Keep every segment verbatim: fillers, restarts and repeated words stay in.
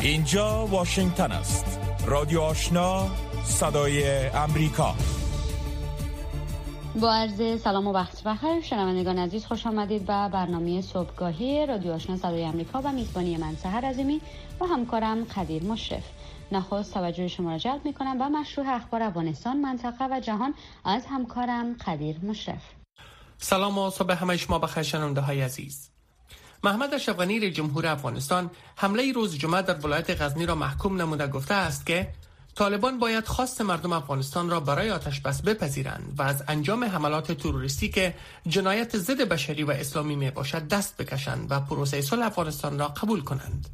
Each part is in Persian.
اینجا واشنگتن است. رادیو آشنا، صدای امریکا. با عرض سلام و وقت بخیر شنوندگان عزیز، خوش آمدید به برنامه صبحگاهی رادیو آشنا صدای امریکا و میزبانی من سحر عظیمی و همکارم قدیر مشرف. نخست توجه شما را جلب می‌کنم به مشروع اخبار افغانستان، منطقه و جهان از همکارم قدیر مشرف. سلام و صبح همه شما بخیر شنونده‌های عزیز. محمد اشرف غنی رئیس جمهور افغانستان حمله روز جمعه در ولایت غزنی را محکوم نموده گفته است که طالبان باید خواست مردم افغانستان را برای آتش بس بپذیرند و از انجام حملات تروریستی که جنایت ضد بشری و اسلامی می باشد دست بکشند و پروسه صلح افغانستان را قبول کنند.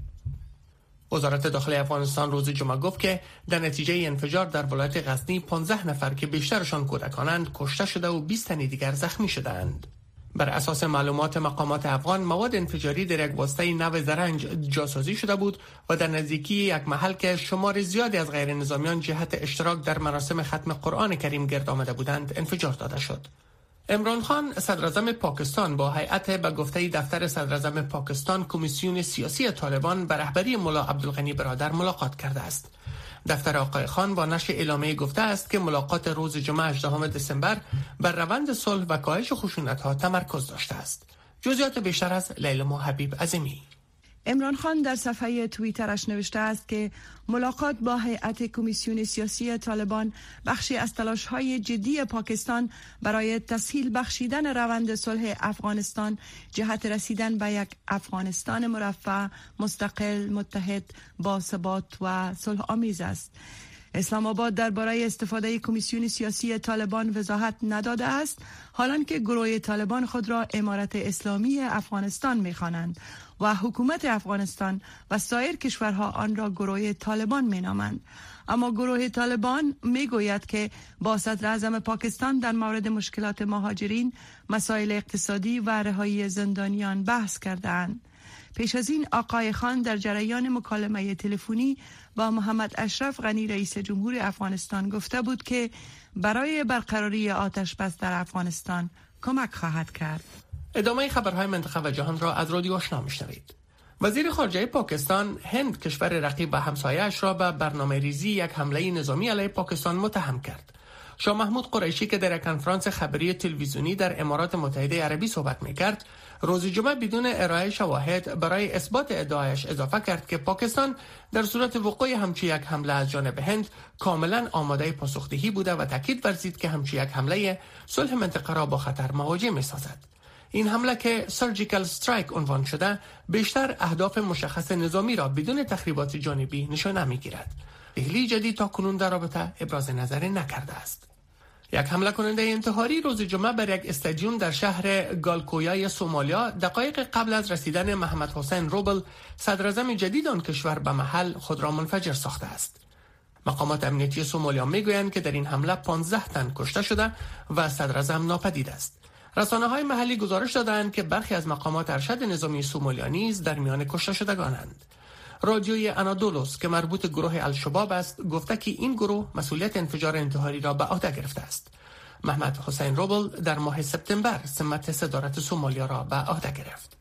وزارت داخلی افغانستان روز جمعه گفت که در نتیجه انفجار در ولایت غزنی پانزده نفر که بیشترشان کودکانند کشته شده و بیست تن دیگر زخمی شدند. بر اساس معلومات مقامات افغان، مواد انفجاری در یک واسطه نو زرنج جاسازی شده بود و در نزدیکی یک محل که شمار زیادی از غیر نظامیان جهت اشتراک در مراسم ختم قرآن کریم گرد آمده بودند انفجار داده شد. عمران خان صدراعظم پاکستان با هیئت به گفته دفتر صدراعظم پاکستان کمیسیون سیاسی طالبان به رهبری ملا عبدالغنی برادر ملاقات کرده است. دفتر آقای خان با نشر اعلامیه گفته است که ملاقات روز جمعه هجدهم دسامبر بر روند صلح و کاهش خشونت‌ها تمرکز داشته است. جزئیات بیشتر از لیلا حبیب عظیمی. عمران خان در صفحه توییترش نوشته است که ملاقات با هیئت کمیسیون سیاسی طالبان بخشی از تلاش‌های جدی پاکستان برای تسهیل بخشیدن روند صلح افغانستان جهت رسیدن به یک افغانستان مرفه، مستقل، متحد، باثبات و صلح آمیز است. اسلام آباد درباره استفاده کمیسیون سیاسی طالبان وضاحت نداده است، حالان که گروه طالبان خود را امارت اسلامی افغانستان می‌خوانند و حکومت افغانستان و سایر کشورها آن را گروه طالبان می‌نامند. اما گروه طالبان میگوید که با صدراعظم پاکستان در مورد مشکلات مهاجرین، مسائل اقتصادی و رهایی زندانیان بحث کردند. پیش از این آقای خان در جریان مکالمه تلفنی با محمد اشرف غنی رئیس جمهور افغانستان گفته بود که برای برقراری آتش بس در افغانستان کمک خواهد کرد. ادامه خبرهای منطقه و جهان را از رادیو آشنا میشنوید. وزیر خارجه پاکستان هند کشور رقیب و همسایه‌اش را به برنامه ریزی یک حمله نظامی علیه پاکستان متهم کرد. شاه محمود قریشی که در کنفرانس خبری تلویزیونی در امارات متحده عربی صحبت می‌کرد، روز جمعه بدون ارائه شواهد برای اثبات ادعایش اضافه کرد که پاکستان در صورت وقوع همچین یک حمله از جانب هند کاملا آماده پاسخدهی بوده و تاکید ورزید که همچین یک حمله صلح منطقه را با خطر مواجه می‌سازد. این حمله که سرجیکال استرایک عنوان شده، بیشتر اهداف مشخص نظامی را بدون تخریبات جانبی نشانه می‌گیرد. دهلی جدید تا کنون در رابطه ابراز نظر نکرده است. یک حمله کننده انتحاری روز جمعه بر یک استادیوم در شهر گالکویای سومالیا دقایق قبل از رسیدن محمد حسین روبل، صدراعظم جدید آن کشور، به محل خود را منفجر ساخته است. مقامات امنیتی سومالیا میگویند که در این حمله پانزده تن کشته شده و صدراعظم ناپدید است. رسانه‌های محلی گزارش دادند که برخی از مقامات ارشد نظامی سومالیا نیز در میان کشته شدگانند. رادیوی آنادولوس که مربوط گروه الشباب است گفته که این گروه مسئولیت انفجار انتحاری را به عهده گرفته است. محمد حسین روبل در ماه سپتامبر سمت صدارت سومالیا را به عهده گرفت.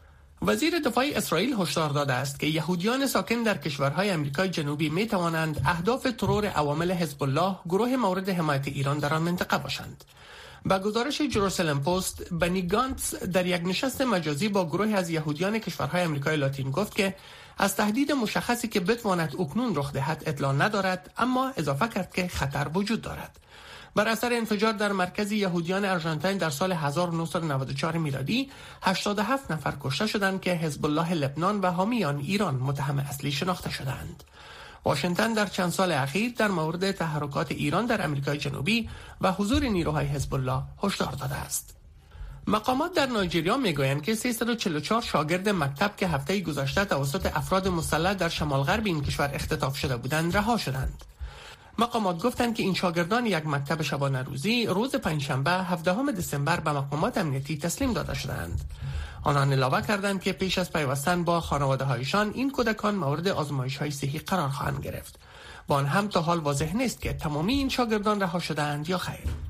وزیر دفاع اسرائیل هشدار داده است که یهودیان ساکن در کشورهای آمریکای جنوبی می توانند اهداف ترور عوامل حزب الله، گروه مورد حمایت ایران در آن منطقه باشند. با گزارش جروسلم پست، بنی گانتس در یک نشست مجازی با گروه از یهودیان کشورهای آمریکای لاتین گفت که از تهدید مشخصی که بتواند اکنون رخ دهد اطلاع ندارد، اما اضافه کرد که خطر وجود دارد. بر اثر انفجار در مرکز یهودیان آرژانتین در سال هزار و نهصد و نود و چهار میلادی، هشتاد و هفت نفر کشته شدند که حزب الله لبنان و حامیان ایران متهم اصلی شناخته شدند. واشنگتن در چند سال اخیر در مورد تحرکات ایران در آمریکای جنوبی و حضور نیروهای حزب الله هشدار داده است. مقامات در نایجریا میگویند که سیصد و چهل و چهار شاگرد مکتب که هفته گذشته توسط افراد مسلح در شمال غرب این کشور اختطاف شده بودند رها شدند. مقامات گفتند که این شاگردان یک مکتب شبانه روزی روز پنجشنبه هفدهم دسامبر به مقامات امنیتی تسلیم داده شدند. آنان علاوه کردند که پیش از پیوستن با خانواده‌هایشان این کودکان مورد آزمایش‌های صحی قرار خواهند گرفت. با آن هم تا حال واضح نیست که تمامی این شاگردان رها شدند یا خیر.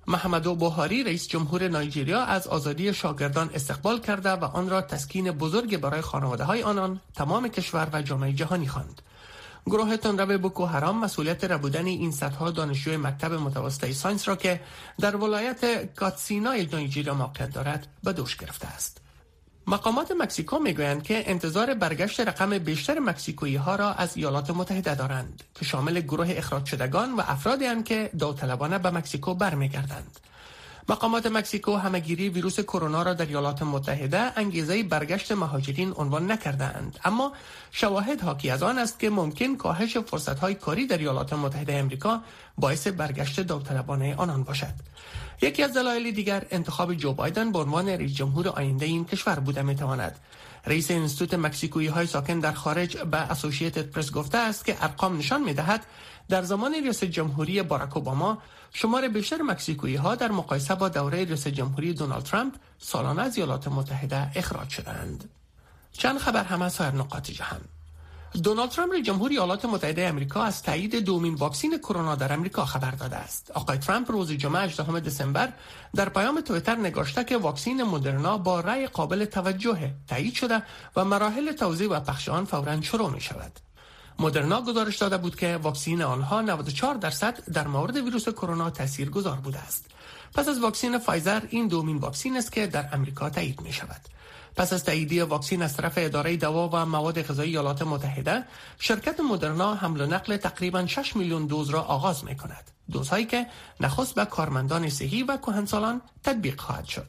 محمدو بوهاری رئیس جمهور نایجریا از آزادی شاگردان استقبال کرده و آن را تسکین بزرگ برای خانواده‌های آنان، تمام کشور و جامعه جهانی خواند. گروه تندرو بوکو حرام مسئولیت ربودن این صدها دانشجوی مکتب متوسطه ساینس را که در ولایت کاتسینای نایجریا موقعیت دارد به دوش گرفته است. مقامات مکزیکو میگویند که انتظار برگشت رقم بیشتر مکزیکویی ها را از ایالات متحده دارند که شامل گروه اخراج شدگان و افرادی هستند که داوطلبانه به مکزیکو برمیگردند. مقامات مکزیکو همهگیری ویروس کرونا را در ایالات متحده انگیزه برگشت مهاجرین عنوان نکردند، اما شواهد حاکی از آن است که ممکن کاهش فرصت‌های کاری در ایالات متحده آمریکا باعث برگشت داوطلبانه آنان باشد. یکی از دلایل دیگر انتخاب جو بایدن به عنوان رئیس جمهور آینده این کشور بوده میتواند. رئیس انستیتوت مکزیکویی های ساکن در خارج به اسوسییتد پرس گفته است که ارقام نشان میدهد در زمان ریاست جمهوری باراک اوباما شمار بیشتر مکزیکویی ها در مقایسه با دوره ریاست جمهوری دونالد ترامپ سالانه از ایالات متحده اخراج شدند. چند خبر هم از سایر نقاط جهان. دونالد ترامپ رئیس جمهور ایالات متحده آمریکا از تایید دومین واکسن کرونا در آمریکا خبر داده است. آقای ترامپ روز جمعه هجدهم دسامبر در پیام توییتر نگاشته که واکسن مدرنا با رأی قابل توجه تایید شده و مراحل توزیع و پخش آن فوراً شروع می شود. مدرنا گزارش داده بود که واکسن آنها نود و چهار درصد در مورد ویروس کرونا تاثیرگذار بوده است. پس از واکسن فایزر این دومین واکسن است که در آمریکا تایید می شود. پس از تایید واکسن از طرف اداره دوا و مواد غذایی ایالات متحده، شرکت مدرنا حمل و نقل تقریباً شش میلیون دوز را آغاز می کند. دوزهایی که نخست به کارمندان صحی و کهنسالان تطبیق خواهد شد.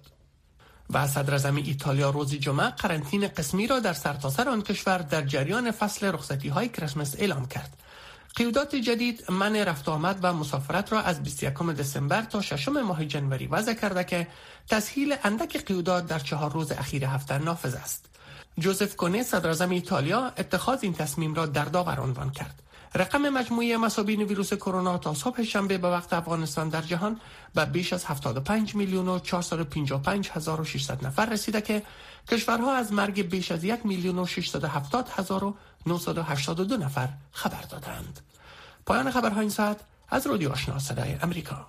و صدر اعظم ایتالیا روز جمعه قرنطینه قسمی را در سرتاسر آن کشور در جریان فصل رخصتی‌های کریسمس اعلام کرد. قیودات جدید منع رفت آمد و مسافرت را از بیست و یکم دسامبر تا ششم ماه جنوری وضع کرده که تسهیل اندک قیودات در چهار روز اخیر هفته نافذ است. جوزف کونه صدر اعظم ایتالیا اتخاذ این تصمیم را در داور عنوان کرد. رقم مجموعی مصابین ویروس کرونا تا صبح شنبه به وقت افغانستان در جهان به بیش از هفتاد و پنج میلیون و چهارصد و پنجاه و پنج هزار و ششصد نفر رسیده که کشورها از مرگ بیش از یک میلیون و ششصد و هفتاد هزار و نهصد و هشتاد و دو نفر خبر دادند. پایان خبرهای این ساعت از رادیو آشنا صدای امریکا.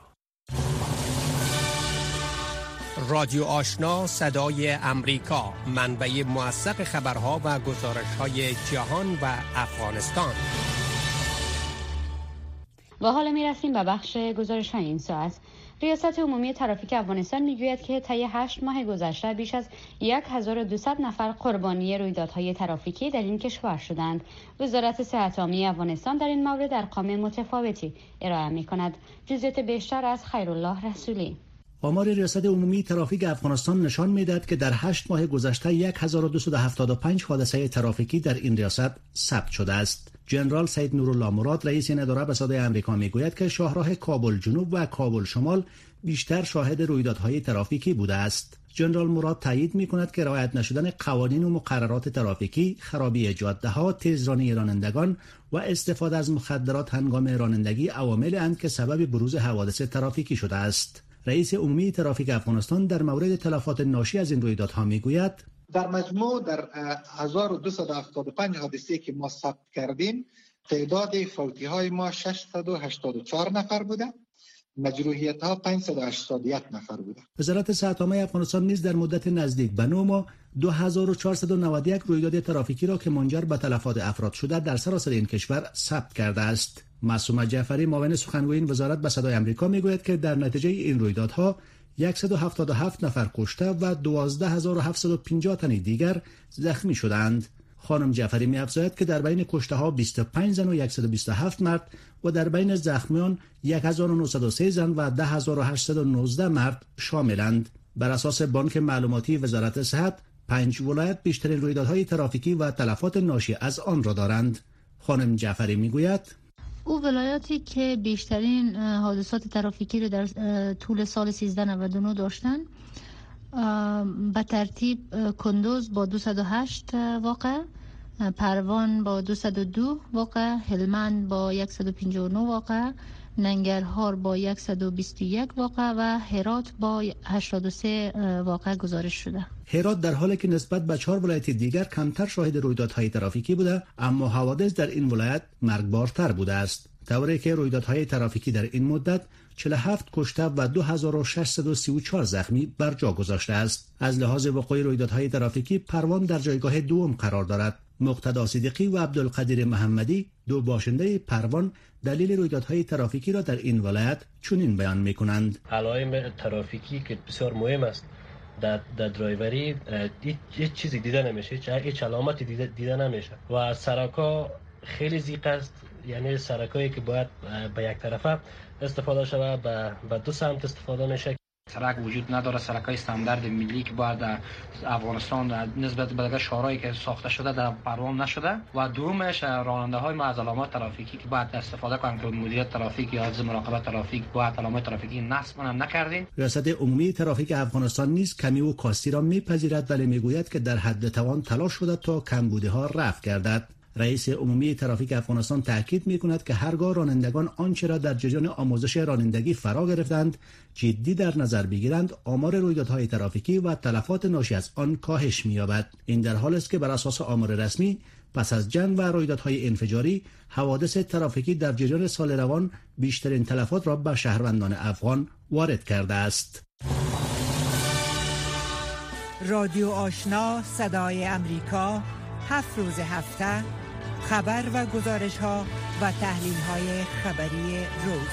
رادیو آشنا صدای امریکا، منبع موثق خبرها و گزارش‌های جهان و افغانستان. و حالا می‌رسیم به بخش گزارش‌های این ساعت. ریاست عمومی ترافیک افغانستان میگوید که طی هشت ماه گذشته بیش از هزار و دویست نفر قربانی رویدادهای ترافیکی در این کشور شدند. وزارت صحت عامه افغانستان در این مورد ارقام متفاوتی ارائه می‌کند. جزئیات بیشتر از خیرالله رسولی. آمار ریاست عمومی ترافیک افغانستان نشان می‌دهد که در هشت ماه گذشته هزار و دویست و هفتاد و پنج حادثه ترافیکی در این ریاست ثبت شده است. جنرال سید نورالله مراد رئیس این اداره به صدای آمریکا میگوید که شاهراه کابل جنوب و کابل شمال بیشتر شاهد رویدادهای ترافیکی بوده است. جنرال مراد تایید می‌کند که رعایت نشدن قوانین و مقررات ترافیکی، خرابی جاده‌ها، تیزرانی رانندگان و استفاده از مخدرات هنگام رانندگی عواملی اند که سبب بروز حوادث ترافیکی شده است. رئیس عمومی ترافیک افغانستان در مورد تلفات ناشی از این رویدادها میگوید در مجموع در هزار و دویست و هفتاد و پنج حادثه که ما ثبت کردیم تعداد فوتی های ما ششصد و هشتاد و چهار نفر بوده، مجروحیت ها پانصد و هشتاد و یک نفر بوده. وزارت صحت عامه افغانستان نیز در مدت نزدیک به نه ماه دو هزار و چهارصد و نود و یک رویداد ترافیکی را که منجر به تلفات افراد شده در سراسر این کشور ثبت کرده است. معصومه جعفری معاون سخنگوی این وزارت به صدای آمریکا میگوید که در نتیجه این رویدادها صد و هفتاد و هفت نفر کشته و دوازده هزار و هفتصد و پنجاه تن دیگر زخمی شدند. خانم جعفری می‌افزاید که در بین کشته ها بیست و پنج زن و صد و بیست و هفت مرد و در بین زخمیان هزار و نهصد و سه زن و ده هزار و هشتصد و نوزده مرد شاملند. بر اساس بانک معلوماتی وزارت صحت، پنج ولایت بیشترین رویدادهای ترافیکی و تلفات ناشی از آن را دارند. خانم جعفری میگوید او ولایاتی که بیشترین حادثات ترافیکی رو در طول سال سیزده نود و نه داشتن به ترتیب کندوز با دویست و هشت واقع، پروان با دویست و دو واقع، هلمند با صد و پنجاه و نه واقع، ننگرهار با صد و بیست و یک واقع و هرات با هشتاد و سه واقع گزارش شده. هرات در حالی که نسبت به چهار ولایت دیگر کمتر شاهد رویدادهای ترافیکی بوده، اما حوادث در این ولایت مرگبارتر بوده است. طوری که رویدادهای ترافیکی در این مدت چهل و هفت کشته و دو هزار و ششصد و سی و چهار زخمی بر جا گذاشته است. از لحاظ وقوع رویدادهای ترافیکی پروان در جایگاه دوم قرار دارد. مقتدا صدیقی و عبدالقدیر محمدی، دو باشنده پروان، دلیل رویدادهای ترافیکی را در این ولایت چنین بیان می‌کنند. علائم ترافیکی که بسیار مهم است در در درایوری، هیچ چیزی دیده نمیشه، هیچ علامتی دیده, دیده نمیشه و سرکا خیلی زیق است. یعنی سرکایی که باید به یک طرفه استفاده شود به دو سمت استفاده میشه. سرک وجود نداره. سرکای استاندارد ملی که باید در افغانستان نسبت به دیگر شهرهایی که ساخته شده در پروان نشده و دومش راننده های ما از علامات ترافیکی که باید استفاده کنند که مدیریت ترافیک یا از مراقبت ترافیک باید علامات ترافیکی نصب کنند نکردیم. ریاست عمومی ترافیک افغانستان نیز کمی و کاستی را میپذیرد ولی میگوید که در حد توان تلاش شده تا کمبودها رفع گردد. رئیس عمومی ترافیک افغانستان تاکید می‌کند که هرگاه رانندگان آنچه را در جریان آموزش رانندگی فرا گرفتند جدی در نظر بگیرند، آمار رویدادهای ترافیکی و تلفات ناشی از آن کاهش می‌یابد. این در حالی است که بر اساس آمار رسمی پس از جنگ و رویدادهای انفجاری، حوادث ترافیکی در جریان سال روان بیشترین تلفات را به شهروندان افغان وارد کرده است. رادیو آشنا صدای امریکا، هفت روز هفته خبر و گزارش ها و تحلیل های خبری روز.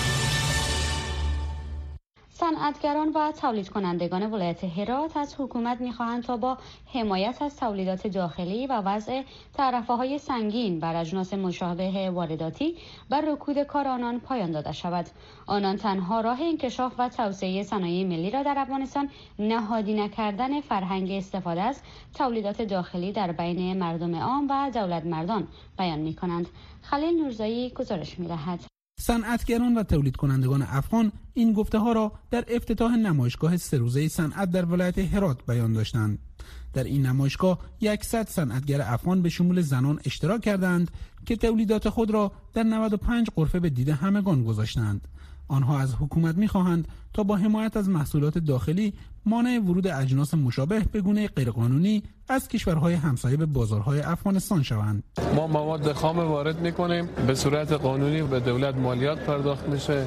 صنعتگران و تولید کنندگان ولایت هرات از حکومت می‌خواهند تا با حمایت از تولیدات داخلی و وضع تعرفه‌های سنگین بر اجناس مشابه وارداتی بر رکود کار آنان پایان داده شود. آنان تنها راه انکشاف و توسعه صنایع ملی را در افغانستان نهادی نکردن فرهنگ استفاده از تولیدات داخلی در بین مردم عام و دولت مردان بیان می‌کنند. خلیل نورزایی گزارش می‌دهد. صنعتگران و تولید کنندگان افغان این گفته ها را در افتتاح نمایشگاه سه روزه صنعت در ولایت هرات بیان داشتند. در این نمایشگاه صد صنعتگر افغان به شمول زنان اشتراک کردند که تولیدات خود را در نود و پنج غرفه به دید همگان گذاشتند. آنها از حکومت می‌خواهند تا با حمایت از محصولات داخلی مانع ورود اجناس مشابه به گونه غیرقانونی از کشورهای همسایه به بازارهای افغانستان شوند. ما مواد خام وارد می‌کنیم، به صورت قانونی به دولت مالیات پرداخت میشه،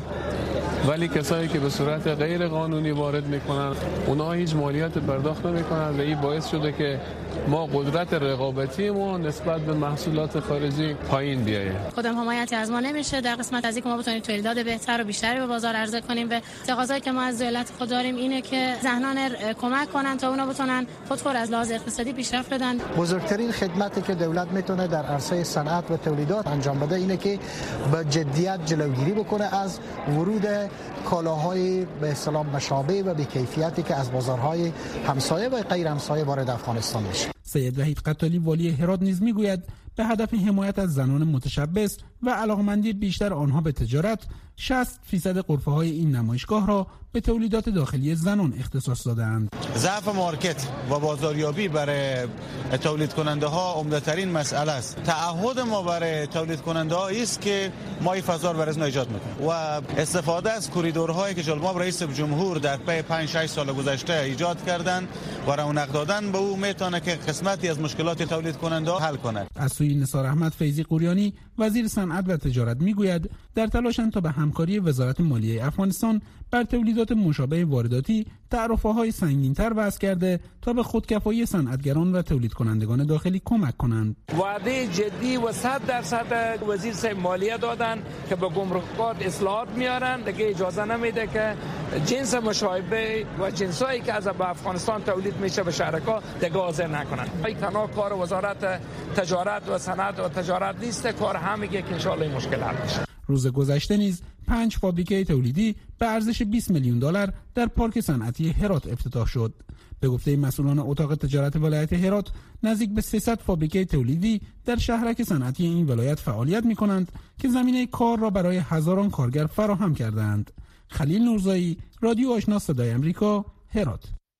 ولی کسایی که به صورت غیر قانونی وارد میکنن اونها هیچ مالیات پرداخت نمیکنن و این باعث شده که ما قدرت رقابتی ما نسبت به محصولات خارجی پایین بیایه. خودم حمایتی از ما نمیشه در قسمت از اینکه ما بتونیم تولیدات بهتر و بیشتری به بازار عرضه کنیم و تقاضایی که ما از دولت خود داریم اینه که زنان کمک کنن تا اونا بتونن خودخور از لحاظ اقتصادی پیشرفت بدن. بزرگترین خدمتی که دولت میتونه در عرصه صنعت و تولیدات انجام بده اینه که به جدیت جلوگیری بکنه از ورود کالاهای به اصطلاح مشابه و بی‌کیفیتی که از بازارهای همسایه و غیر همسایه وارد افغانستان میشه. سید وحید قتالی والی هرات نیز میگوید به هدف حمایت از زنان متشبث و علاقمندی بیشتر آنها به تجارت، شصت فیصد غرفه های این نمایشگاه را به تولیدات داخلی زنان اختصاص دادند. ضعف مارکت و بازاریابی برای تولید کننده ها عمده‌ترین مسئله است. تعهد ما برای تولید کننده ها است که ما این فضا رو برای اونها ایجاد میکنیم و استفاده از کوریدورهایی که جلماب رئیس جمهور در پی پنج شش سال گذشته ایجاد کردند و رونق دادن به او میتونه که قسمتی از مشکلات تولید کننده ها حل کند. از سوی نثار احمد فیضی قوریانی وزیر صنعت و تجارت میگوید در تلاشند تا به همکاری وزارت مالیه افغانستان بر تولیدات مشابه وارداتی تعرفه‌های سنگین‌تر وضع کرده تا به خودکفایی صنعتگران و تولید کنندگان داخلی کمک کنند. وعده جدی و صد درصد وزیر صاحب مالیه دادن که به گمرکات اصلاحات میارن، دیگه اجازه نمیده که جنس مشابه و جنسایی که از افغانستان تولید میشه به شرکا دیگه حاضر نکنن. این تنها کار وزارت تجارت و صنعت و تجارت نیست، کار همگی که ان شاء الله مشکل حل میشه. روز گذشته نیز پنج فابریکه تولیدی به ارزش بیست میلیون دلار در پارک صنعتی هرات افتتاح شد. به گفته مسئولان اتاق تجارت ولایت هرات، نزدیک به سیصد فابریکه تولیدی در شهرک صنعتی این ولایت فعالیت می‌کنند که زمینه کار را برای هزاران کارگر فراهم کردند. خلیل نورزایی، رادیو آشنا صدای امریکا، هرات.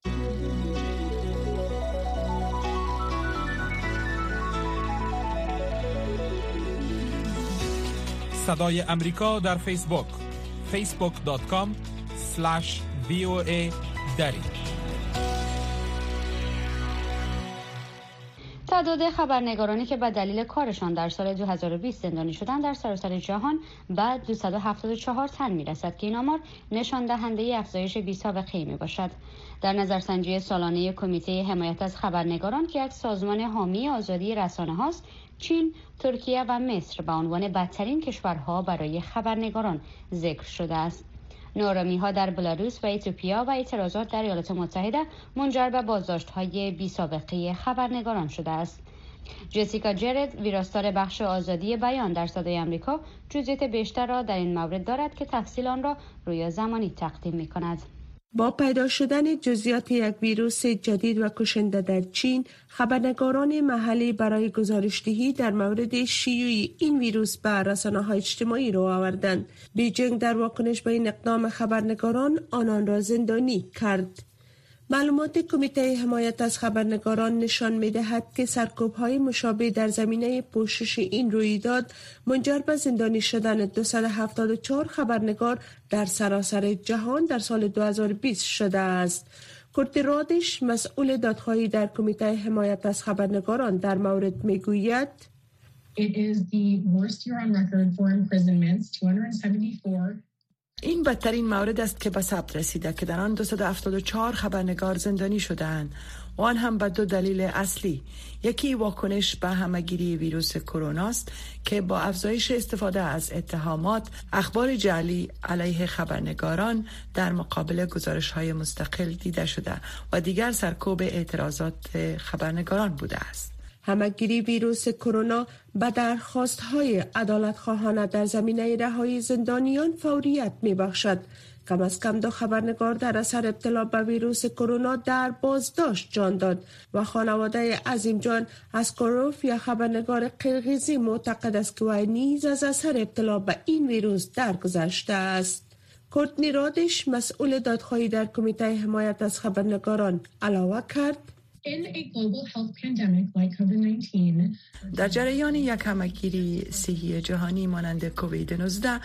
صدای امریکا در فیسبوک فیسبوک دات کام اسلش وی او ای دری. تعداد خبرنگارانی که به دلیل کارشان در سال دو هزار و بیست زندانی شدند در سراسر جهان به دویست و هفتاد و چهار تن میرسد که این آمار نشان دهنده افزایش بی‌سابقه‌ای میباشد. در نظرسنجی سالانه کمیته حمایت از خبرنگاران که یک سازمان حامی آزادی رسانه هاست، چین، ترکیه و مصر به عنوان بدترین کشورها برای خبرنگاران ذکر شده است. نارامی‌ها در بلاروس و اتیوپیا و اعتراضات در ایالات متحده منجر به بازداشت‌های بی‌سابقه خبرنگاران شده است. جسیکا جرد، ویراستار بخش آزادی بیان در صدای آمریکا، جزئیات بیشتر را در این مورد دارد که تفصیل آن را روی زمانی تقدیم می‌کند. با پیدا شدن جزئیات یک ویروس جدید و کشنده در چین، خبرنگاران محلی برای گزارش‌دهی در مورد شیوع این ویروس به رسانه‌های اجتماعی رو آوردند. بیجینگ در واکنش به این اقدام خبرنگاران آنان را زندانی کرد. معلومات کمیته حمایت از خبرنگاران نشان می‌دهد که سرکوب‌های مشابه در زمینه پوشش این رویداد منجر به زندانی شدن دویست و هفتاد و چهار خبرنگار در سراسر جهان در سال دو هزار و بیست شده است. کورت رادش، مسئول دادخواهی در کمیته حمایت از خبرنگاران، در مورد میگوید It is the worst year on record for imprisonments, two hundred seventy-four. این بدترین مورد است که به ثبت رسیده که در آن دویست و هفتاد و چهار خبرنگار زندانی شده‌اند و آن هم به دو دلیل اصلی. یکی واکنش به همه‌گیری ویروس کرونا است که با افزایش استفاده از اتهامات، اخبار جعلی علیه خبرنگاران در مقابل گزارش‌های مستقل دیده شده و دیگر سرکوب اعتراضات خبرنگاران بوده است. همه‌گیری ویروس کرونا به درخواست‌های عدالت‌خواهانه در زمینه رهایی زندانیان فوریت می‌بخشد. کم از کم دو خبرنگار در اثر ابتلا به ویروس کرونا در بازداشت جان داد و خانواده عظیم جان اسکاروف یا خبرنگار قرقیزی معتقد است که وی نیز از اثر ابتلا به این ویروس درگذشته است. کورتنی رادش، مسئول دادخواهی در کمیته حمایت از خبرنگاران، علاوه کرد In a global health pandemic like کووید نوزده در جریان یک همه‌گیری صحی جهانی مانند کووید نوزده،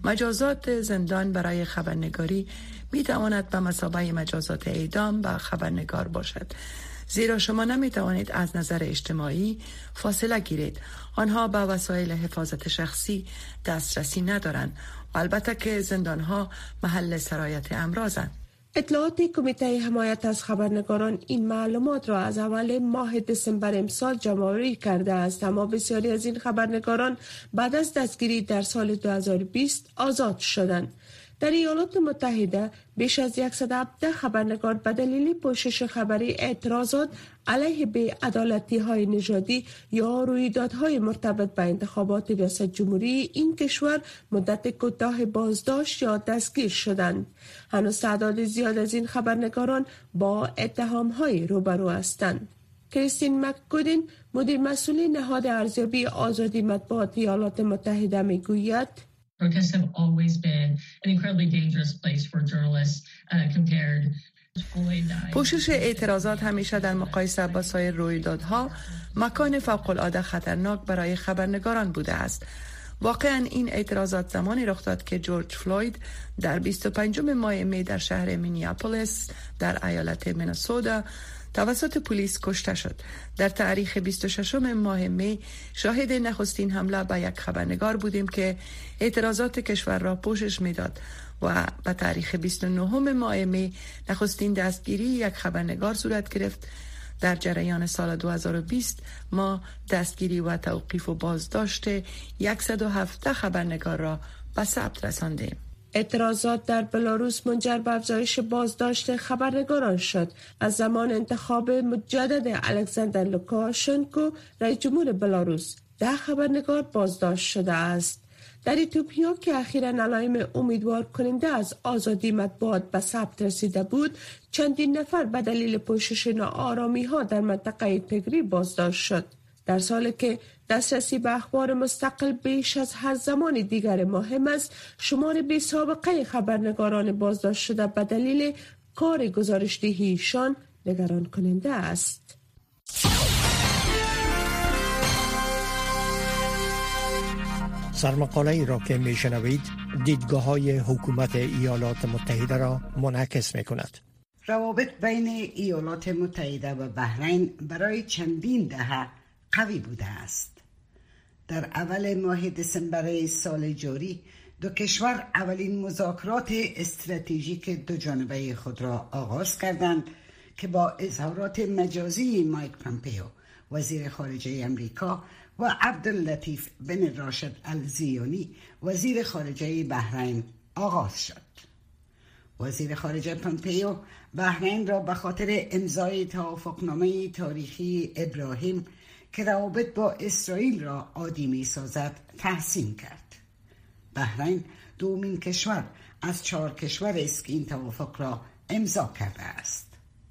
مجازات زندان برای خبرنگاری می تواند به مثابه مجازات اعدام به خبرنگار باشد، زیرا شما نمی توانید از نظر اجتماعی فاصله گیرید. آنها به وسایل حفاظت شخصی دسترسی ندارند و البته که زندانها محل سرایت امراضند. اطلاعات کمیته حمایت از خبرنگاران این معلومات را از اول ماه دسامبر امسال جمع‌آوری کرده است، اما بسیاری از این خبرنگاران بعد از دستگیری در سال دو هزار و بیست آزاد شدند. در ایالات متحده بیش از صد و هفده خبرنگار به دلیل پوشش خبری اعتراضات علیه بی‌عدالتی‌های نژادی یا رویدادهای مرتبط به انتخابات ریاست جمهوری این کشور مدت کوتاه بازداشت یا دستگیر شدند. هنوز تعداد زیاد از این خبرنگاران با اتهام‌های روبرو هستند. کریستین مکگودین، مدیر مسئول نهاد ارزیابی آزادی مطبوعات ایالات متحده، میگوید Protests have always been an incredibly dangerous place for journalists uh, compared. پوشش اعتراضات همیشه در مقایسه با سایر رویدادها مکان فوق‌العاده خطرناک برای خبرنگاران بوده است. واقعا این اعتراضات زمانی رخ داد که جورج فلوید در بیست و پنجم ماه می در شهر مینیاپولیس در ایالت مینسوتا توسط پلیس کشته شد. در تاریخ بیست و ششم ماه می شاهد نخستین حمله به یک خبرنگار بودیم که اعتراضات کشور را پوشش میداد و به تاریخ بیست و نهم ماه می نخستین دستگیری یک خبرنگار صورت گرفت. در جریان سال دو هزار و بیست ما دستگیری و توقیف و بازداشت صد و هفده خبرنگار را به ثبت رساندیم. اعتراضات در بلاروس منجر به افزایش بازداشت خبرنگاران شد. از زمان انتخاب مجدد الکساندر لوکاشنکو رئیس جمهور بلاروس، ده خبرنگار بازداشت شده است. در اتیوپیا که اخیراً علائم امیدوار کننده از آزادی مطبوعات به ثبت رسیده بود، چندین نفر به دلیل پوشش ناآرامی ها در منطقه تگری بازداشت شد. در سالی که دسترسی به اخبار مستقل بیش از هر زمان دیگر مهم است، شمار بی سابقه خبرنگاران بازداشت شده به دلیل کار گزارش‌دهیشان نگران کننده است. سرمقاله ای را که می شنوید دیدگاه های حکومت ایالات متحده را منعکس می کند. روابط بین ایالات متحده و بحرین برای چندین دهه قوی بوده است. در اول ماه دسامبر سال جاری دو کشور اولین مذاکرات استراتژیک دو جانبه خود را آغاز کردند که با اظهارات مجازی مایک پامپئو وزیر خارجه امریکا و عبداللطیف بن راشد الزیونی وزیر خارجه بحرین آغاز شد. وزیر خارجه پامپئو بحرین را به خاطر امضای توافقنامه تاریخی ابراهیم که روابط با اسرائیل را عادی می سازد تحسین کرد. بحرین دومین کشور از چهار کشور است که این توافق را امضا کرده است.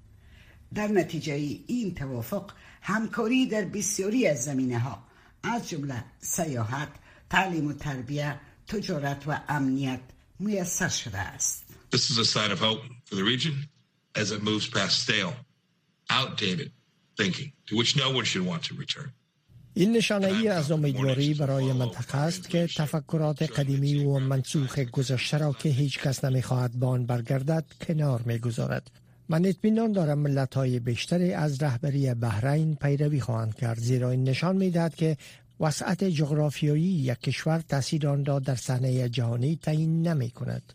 در نتیجه این توافق همکاری در بسیاری از زمینه‌ها از جمله سیاحت، تعلیم و تربیت، تجارت و امنیت میسر شده است. This is a sign of hope for the region as it moves past stale, outdated thinking to which no one should want to return. این نشانه ای از امیدواری برای منطقه است که تفکرات قدیمی و منسوخ گذشته را که هیچ کس نمیخواهد به آن برگردد کنار میگذارد. من اطمینان دارم ملت‌های بیشتری از رهبری بحرین پیروی خواهند کرد، زیرا این نشان می‌دهد که وسعت جغرافیایی یک کشور تأثیر آن را در صحنه جهانی تعیین نمی‌کند.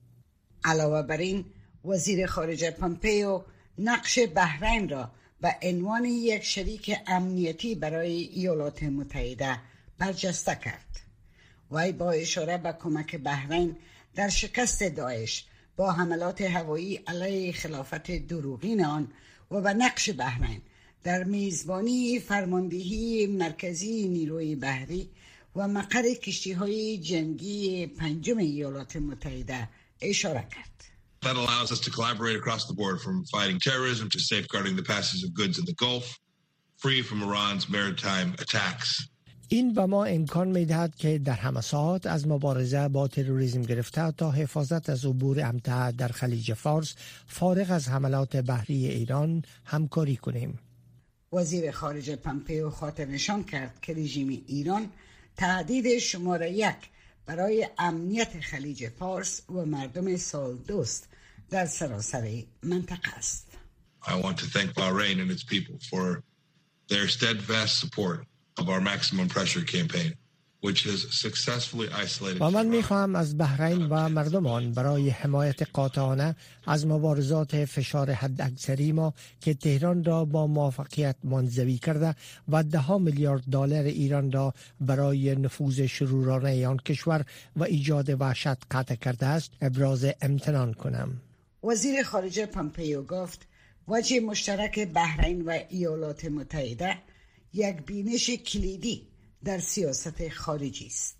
علاوه بر این، وزیر خارجه پامپئو نقش بحرین را به عنوان یک شریک امنیتی برای ایالات متحده برجسته کرد. وی با اشاره به کمک بحرین در شکست داعش با حملات هوایی علیه خلافت دروغین آن و به نقش بحرین در میزبانی فرماندهی مرکزی نیروی بحری و مقر کشتی‌های جنگی پنجم ایالات متحده اشاره کرد. That allows us to collaborate across the board from fighting terrorism to safeguarding the passage of goods in the Gulf, free from Iran's maritime attacks. این به ما امکان می‌دهد که در همه ساعت از مبارزه با تروریسم گرفته تا حفاظت از عبور امتع در خلیج فارس فارغ از حملات بحری ایران همکاری کنیم. وزیر خارجه پامپئو خاطر نشان کرد که رژیم ایران تهدید شماره یک برای امنیت خلیج فارس و مردم سال دوست در سراسر منطقه است. I want to thank Bahrain and its people for their steadfast support of our maximum pressure campaign, which has successfully isolated. و من می‌خواهم از بحرین و مردمان برای حمایت قاطعانه از مبارزات فشار حداکثری ما که تهران را با موفقیت منزوی کرده و ده ها میلیارد دلار ایران را برای نفوذ شرورانه آن کشور و ایجاد وحشت قطع کرده است ابراز امتنان کنم. وزیر خارجه پامپئو گفت وجه مشترک بحرین و ایالات متحده یک بینش کلیدی در سیاست خارجی است.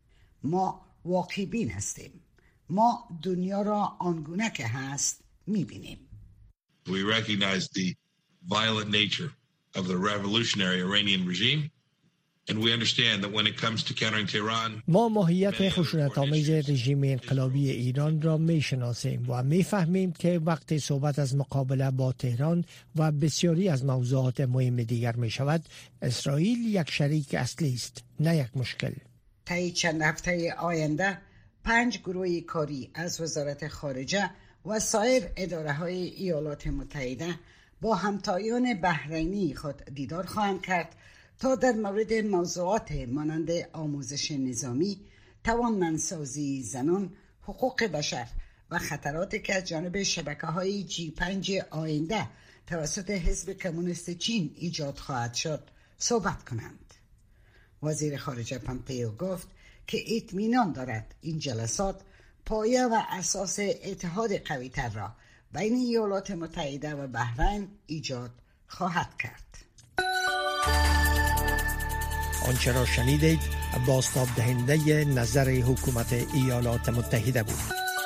ما واقعی بین هستیم. ما دنیا را آنگونه که هست میبینیم. We recognize the violent nature of the revolutionary Iranian regime and we understand that when it comes to countering Tehran. ما ماهیت خشونت‌آمیز رژیم انقلابی ایران را میشناسیم و میفهمیم که وقتی صحبت از مقابله با تهران و بسیاری از موضوعات مهم دیگر می شود، اسرائیل یک شریک اصلی است، نه یک مشکل. طی چند هفته آینده پنج گروه کاری از وزارت خارجه و سایر اداره‌های ایالات متحده با همتایان بحرینی خود دیدار خواهند کرد تا در مورد موضوعات مانند آموزش نظامی، توانمندسازی زنان، حقوق بشر و خطراتی که از جانب شبکه‌های جی پنج آینده توسط حزب کمونیست چین ایجاد خواهد شد صحبت کنند. وزیر خارجه پامپئو گفت که اطمینان دارد این جلسات پایه و اساس اتحاد قوی‌تر را بین ایالات متحده و بحرین ایجاد خواهد کرد. آنچه را شنیدید بازتاب دهنده نظر حکومت ایالات متحده بود.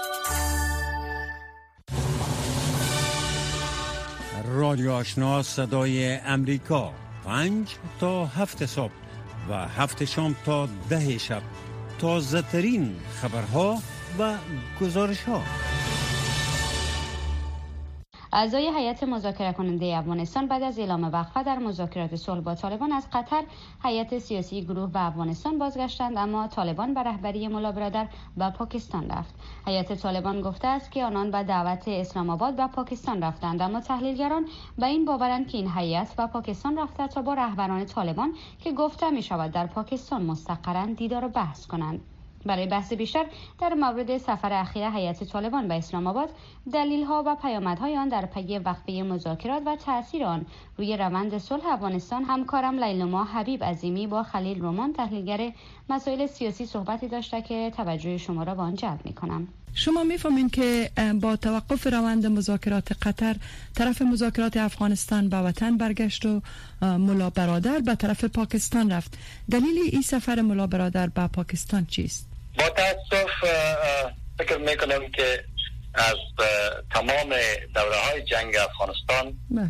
رادیو آشنا صدای امریکا، پنج تا هفت صبح و هفت شام تا ده شب، تازه ترین خبرها و گزارش ها. اعضای هیئت مذاکره کننده افغانستان بعد از اعلام وقفه در مذاکرات صلح با طالبان از قطر هیئت سیاسی گروه به افغانستان بازگشتند، اما طالبان به رهبری ملا برادر به پاکستان رفت. هیئت طالبان گفته است که آنان به دعوت اسلام آباد به پاکستان رفتند، اما تحلیلگران به این باورند که این هیئت به پاکستان رفته تا با رهبران طالبان که گفته می شود در پاکستان مستقرند دیدار و بحث کنند. برای بحث بیشتر در مورد سفر اخیر هیئت طالبان به اسلام آباد، دلیل‌ها و پیامدهای آن در پی وقفه مذاکرات و تأثیر آن روی روند صلح افغانستان، همکارم لیلما حبیب عظیمی با خلیل رومان تحلیلگر مسائل سیاسی صحبتی داشته که توجه شما را به آن جلب می‌کنم. شما می‌فهمین که با توقف روند مذاکرات قطر، طرف مذاکرات افغانستان به وطن برگشت و ملا برادر به طرف پاکستان رفت. دلیل این سفر ملا برادر به پاکستان چیست؟ با تاسف فکر میکنم که از تمام دوره های جنگ افغانستان بله.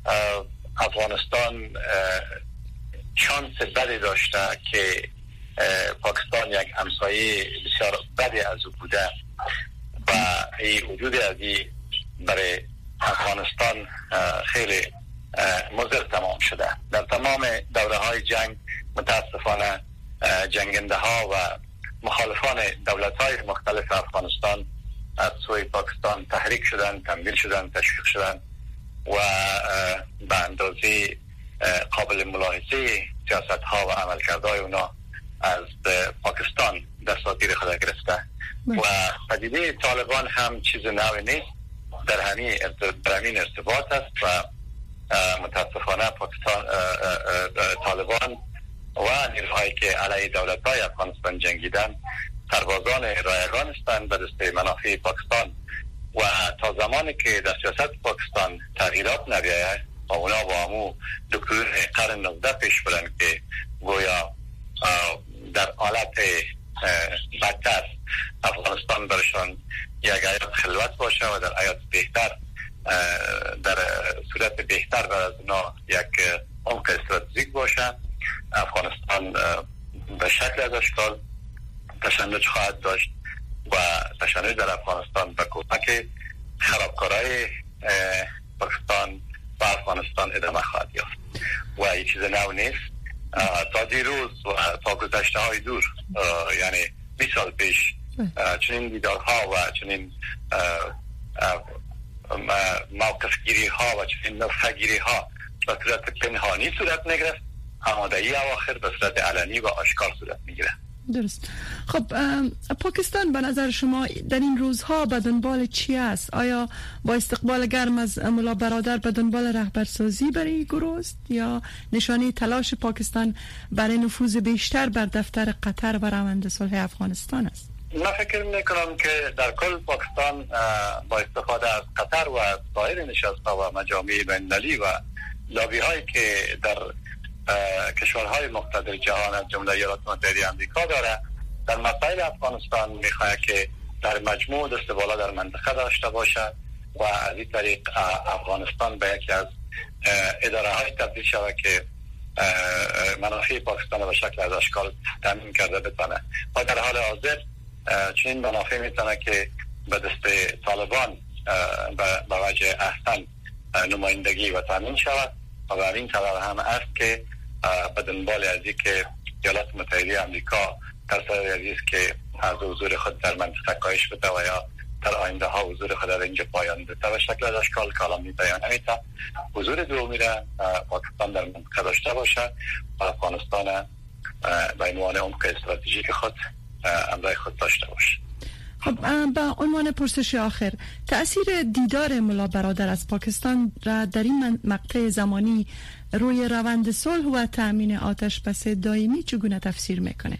افغانستان شانس بدی داشته که پاکستان یک همسایه بسیار بدی از او بوده و این وجود از این برای افغانستان خیلی مضر تمام شده. در تمام دوره های جنگ متاسفانه جنگنده ها و مخالفان دولت های مختلف افغانستان از سوی پاکستان تحریک شدن، تمویل شدن، تشویق شدن و به اندازه قابل ملاحظه سیاست ها و عملکردهای اونا از پاکستان دستاگیر خود گرفته و پدیده طالبان هم چیز نوی نیست، در همین برامین ارتباط است و متاسفانه پاکستان طالبان و نیروهایی که علیه دولت‌های افغانستان جنگیدن سربازان رایگان هستند به دست منافع پاکستان و تا زمانی که در سیاست پاکستان تغییرات نبیاید و اونا با همو دکتور قرن نوزده پیش برن که گویا در حالت بدتر افغانستان برشان یک حیات خلوت باشه و در حیات بهتر در صورت بهتر بر از اونا یک عمق استراتژیک باشه، افغانستان به شکل از اشکال تشنج خواهد داشت و تشنج در افغانستان به کمک خرابکارهای پاکستان و افغانستان ادامه خواهد یافت و این چیز نو نیست. تا دیروز و تا گذشته های دور یعنی بیست سال پیش چنین دیدارها و چنین موقف گیری ها و چنین نفع گیری ها به صورت پنهانی صورت نگرفت، اما در این اواخر به صورت علنی و آشکار صورت میگیره. درست. خب پاکستان به نظر شما در این روزها به دنبال چی است؟ آیا با استقبال گرم از ملا برادر به دنبال رهبرسازی برای گروه است یا نشانه تلاش پاکستان برای نفوذ بیشتر بر دفتر قطر و روند صلح افغانستان است؟ من فکر میکنم که در کل پاکستان با استفاده از قطر و از سایر نشست‌ها و مجامع بین‌المللی و لابی هایی که در کشورهای مقتدر جهان از جمله ایالات متحده آمریکا داره در مسائل افغانستان میخواد که در مجموع دست بالا در منطقه داشته باشه و از این طریق افغانستان به یکی از اداره های تبدیل شود که منافع پاکستان به شکل از اشکال تامین کرده بتونه و در حال حاضر چنین منافع میتونه که به دست طالبان به وجه احسن نمایندگی و تامین شود و به این طور هم است که به دنبال از این که ایالات متحده آمریکا تصور عزیز که از حضور خود در منطقه کاهش بده و یا در آینده ها حضور خود در اینجا پایان بده و شکل از اشکال کلام می‌بیان نمی‌تا حضور دومی را پاکستان در منطقه داشته باشه و افغانستان به عنوان عمق استراتژیک خود امرای خود داشته باشه. خب با عنوان پرسش آخر، تأثیر دیدار ملا برادر از پاکستان را در این مقطع زمانی روی روند صلح و تأمین آتش بس دائمی چگونه تفسیر میکنه؟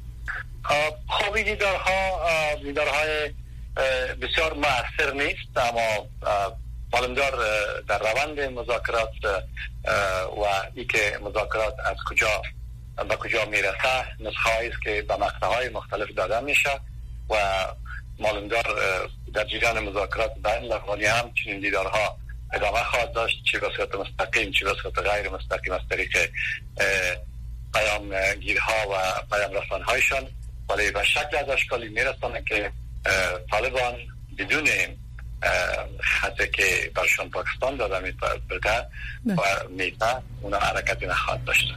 خب دیدارها دیدارهای بسیار مؤثر نیست، اما معلومدار در روند مذاکرات و ای که مذاکرات از کجا به کجا میرسه نسخه‌ای است که به مقطع‌های مختلف داده میشه و معلومدار در جریان مذاکرات بین الافغانی هم چنین دیدارها ادامه خواهد داشت، چه به صورت مستقیم چه به صورت غیر مستقیم از طریق پیام گیرها و پیام رسانهایشان، ولی به شکل از اشکالی میرسانه که طالبان بدون حتی که برشان پاکستان داده بوده و میته اونا حرکتی نخواهد داشتن.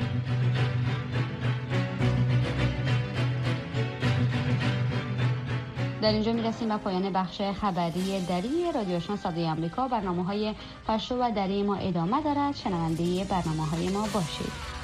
در اینجا میرسیم به پایان بخش خبری دری رادیو آشنا صدای آمریکا. برنامه‌های پشتو و دری ما ادامه دارد. شنونده برنامه‌های ما باشید.